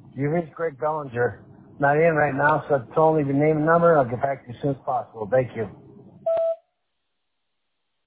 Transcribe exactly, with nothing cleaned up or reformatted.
You reached Greg Bellinger. Not in right now, so tell me the name and number. I'll get back to you as soon as possible. Thank you.